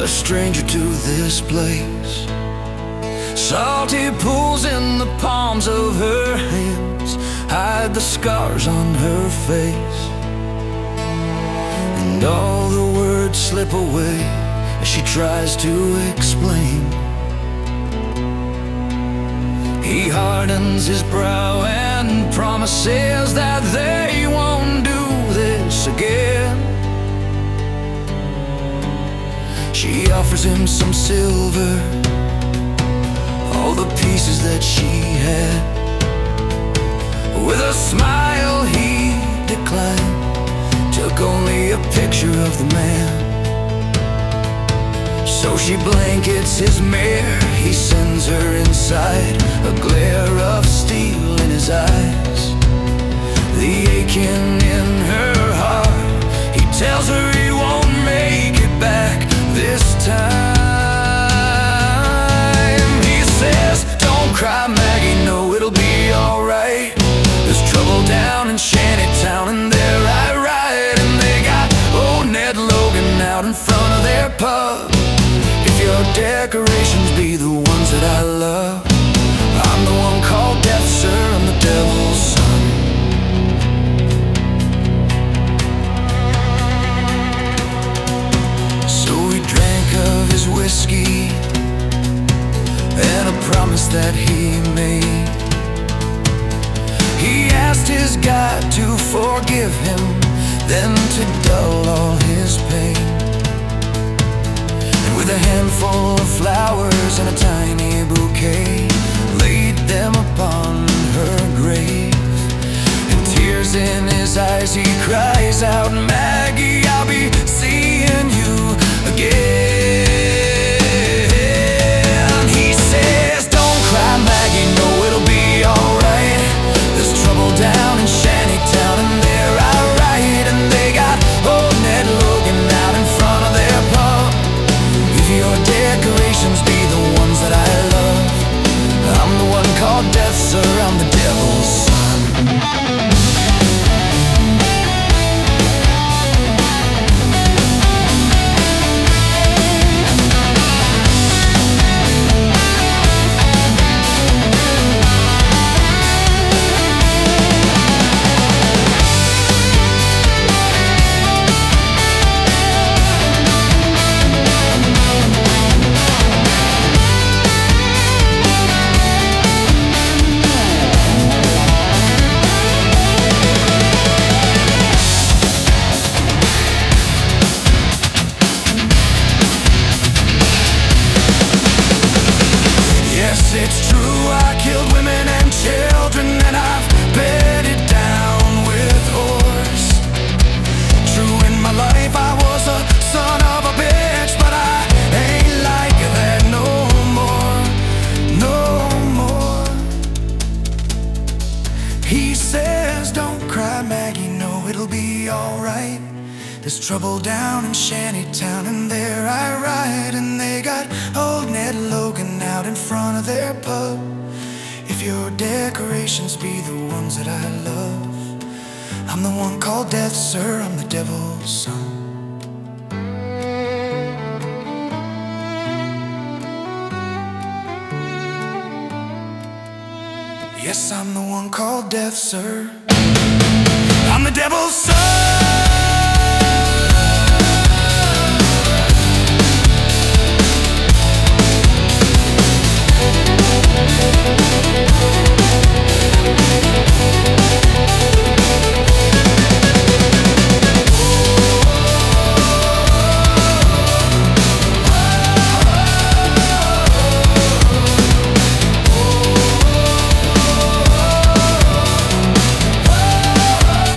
a stranger to this place. Salty pools in the palms of her hands hide the scars on her face, and all the words slip away as she tries to explain. He hardens his brow and promises that they won't do this again. She offers him some silver, all the pieces that she had. With a smile he declined, took only a picture of the man. So she blankets his mare, he sends her inside, a glare of steel in his eyes. The aching in her heart, he tells her he won't make it back this time. He says, "Don't cry, Maggie, no, it'll be alright. There's trouble down in Shantytown, and there I ride." And they got old Ned Logan out in front of their pub. "If your decorations be the ones that I love, I'm the one called Death, sir, I'm the devil's son." So we drank of his whiskey and a promise that he made. He asked his God to forgive him, then to dull all his pain. And with a handful of flowers and a tiny bouquet, laid them upon her grave. And tears in his eyes, he cries out, "Maggie, I'll be seeing you again." He says, "Don't cry, Maggie, no, it'll be alright. There's trouble down in Shantytown, and there I ride." And they got old Ned Logan out in front of their pub. "If your decorations be the ones that I love, I'm the one called Death, sir, I'm the devil's son." It's true, I killed women and children, and I've bedded down with whores. True, in my life I was a son of a bitch, but I ain't like that no more, no more. He says, "Don't cry, Maggie, no, it'll be alright. There's trouble down in Shantytown, and there I ride." And they got old Ned Logan out in front of their pub. "If your decorations be the ones that I love, I'm the one called Death, sir, I'm the devil's son." Yes, I'm the one called Death, sir, I'm the devil's son.